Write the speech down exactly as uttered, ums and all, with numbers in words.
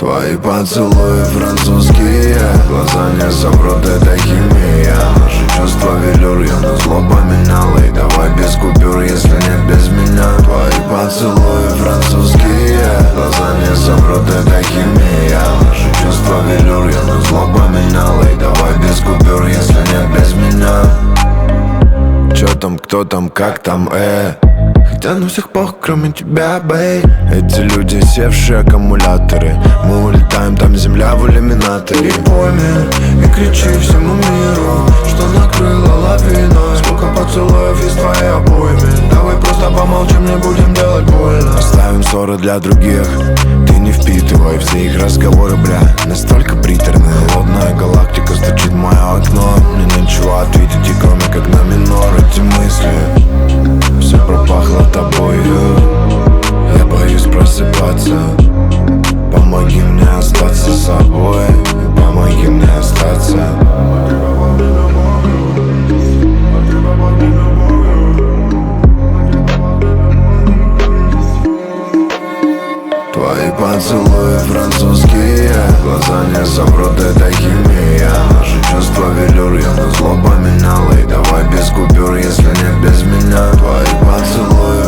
Твои поцелуи французские, глаза не соврут, это химия. Наши чувства велюр, я на зло поменял. И давай без купюр, если нет без меня. Твои поцелуи французские, глаза не соврут, это химия. Наши чувства велюр, я на зло поменял. И давай без купюр, если нет без меня. Чё там, кто там, как там, э Хотя на всех пох, кроме тебя, бэй. Эти люди севшие аккумуляторы. Мы улетаем, там земля в иллюминаторе. И пойми, и кричи всему миру, что накрыла лавина. Сколько поцелуев из твоей обойми. Давай просто помолчим, не будем делать больно. Оставим ссоры для других, ты не впитывай все их разговоры, бля. Настолько приторные, холодная галактика стучит в мое окно. Мне нечего ответить, и кроме как на минор. Эти мысли, все пропахло тобою. Я боюсь просыпаться. Помоги мне остаться собой. Помоги мне остаться. Твои поцелуи французские, глаза не соврут, это химия. Наши чувства велюр, я на зло поменял. И давай без купюр, если нет без меня. Твои поцелуи